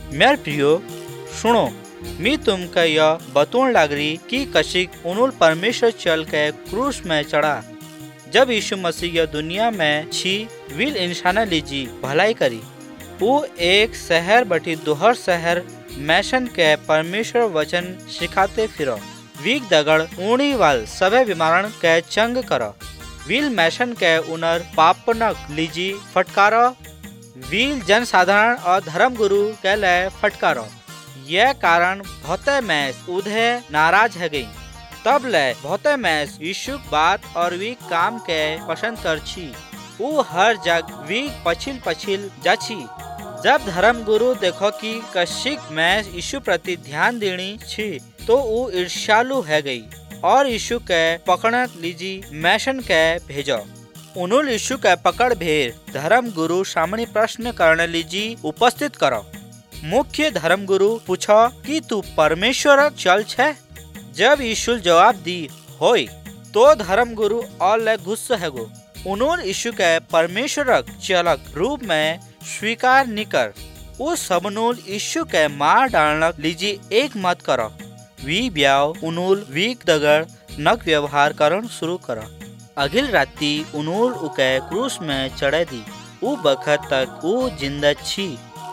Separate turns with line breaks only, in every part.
मेरे प्रियो सुनो, मी तुमका यह बतौन लागरी कि कशिक उनुल परमेश्वर चल के क्रूस में चढ़ा। जब यीशु मसीह यह दुनिया में छी विल इंसाना लीजी भलाई करी। वो एक शहर बटी दोहर शहर मैशन के परमेश्वर वचन सिखाते फिरो। वीक दगड़ ऊणी वाल सभे बीमारण के चंग करो। विल मैशन के उनर पापनक लीजी फटकारो। विल जनसाधारण और धर्म गुरु के लिए फटकारो। यह कारण बहुते मैस उधे नाराज है गई। तब ले बहुते मैस यीशु बात और वी काम के पसंद कर छी। वो हर जग वी पछिल जाछी। जब धर्म गुरु देखो कि कशिक मैस यीशु प्रति ध्यान देनी छी तो वो ईर्ष्यालु है गई और यीशु के पकड़ लीजी मैशन के भेजो। उन्हों यीशु के पकड़ भेर धर्म गुरु सामने प्रश्न करने लीजी उपस्थित करो। मुख्य धर्म गुरु पूछो कि तू परमेश्वर चल छे। जब यीशु जवाब दी होय तो धर्म गुरु और गुस्सा है गो। उन्होंने यीशु के परमेश्वर चलक रूप में स्वीकार नहीं कर। उस सबनूल यीशु के मार डालना लीजी एक मत करो। वी ब्याव उनूल वीक दगड़ नक व्यवहार करन शुरू करो। अगिल राती उनूल उके क्रूस में चढ़े दी। उ बखत तक उ जिंदा छी।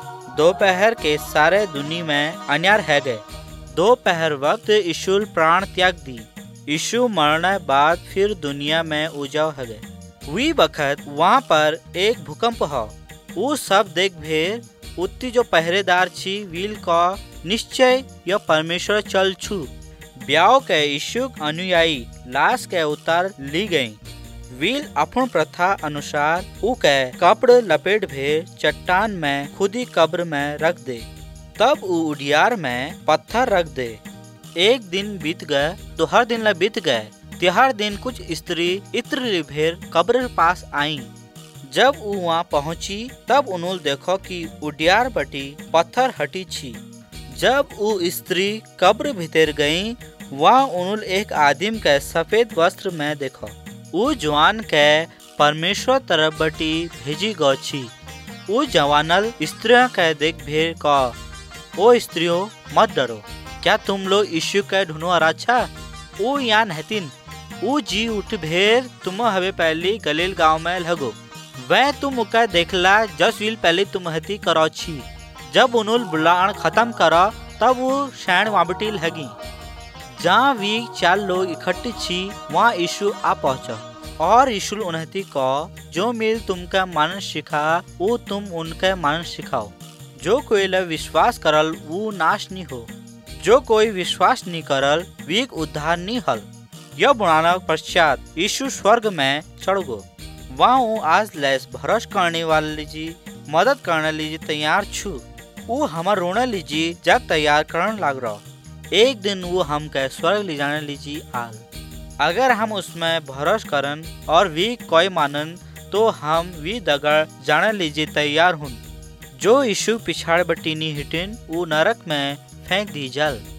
दोपहर के सारे दुनिया में अन्यार है गए। दोपहर वक्त यीशु प्राण त्याग दी। यीशु मरने बाद फिर दुनिया में उजाव है गए। वी बखत वहाँ पर एक भूकंप हो। वो सब देख भेर उत्ती जो पहरेदार छी विल का निश्चय यह परमेश्वर चल छू। ब्याह के यीशु अनुयायी लाश के उतार ली गई। विल अपन प्रथा अनुसार उ के कपड़ लपेट भेर चट्टान में खुदी कब्र में रख दे। तब उ उडियार में पत्थर रख दे। एक दिन बीत गए तो हर दिन ला बीत गए। त्योहार दिन कुछ स्त्री इत्र भेर कब्र पास आई। जब उ वहाँ पहुँची तब उन्होंने देखो कि उडियार बटी पत्थर हटी छी। जब उ स्त्री कब्र भीतर गई वहाँ उन्होंने एक आदमी के सफेद वस्त्र में देखो। उ जवान के परमेश्वर तरफ बटी भेजी गो छी। उ जवानल स्त्रियों के देख भेर का ओ स्त्रियों मत डरो, क्या तुम लोग यीशु के ढूंढो अच्छा। वो यहाँ नहतीन। वो जी उठ भेर तुम हवे पहली गलील गांव में लगो। वह तुम उका देखला जस विल पहले तुम हती करो छी। जब उनुल बुलान खत्म करो तब वो शैन वाबटी लगी। जहाँ वी 4 लोग इकट्ठे छी वहाँ यीशु आ पहुँचो और यीशु उन्हती को जो मिल तुमका मानस सिखा वो तुम उनके मानस सिखाओ। जो कोई विश्वास करल वो नाश नहीं हो। जो कोई विश्वास नहीं करल वीक उद्धार नहीं हल। यह बुनाना पश्चात यीशु स्वर्ग में चढ़ गो। वहाँ आज लेस भरोस करने वाले लीजी मदद करने लीजी तैयार छू। वो हमार रोने लीजी जग तैयार करने लग रहा। एक दिन वो हम के स्वर्ग ले जाने लीजी आल। अगर हम उसमें भरोस करन और वी कोई मानन तो हम वी दगड़ जाने लीजी तैयार हूँ। जो यीशु पिछाड़ बटीनी हिटिन वो नरक में फेंक दी जल।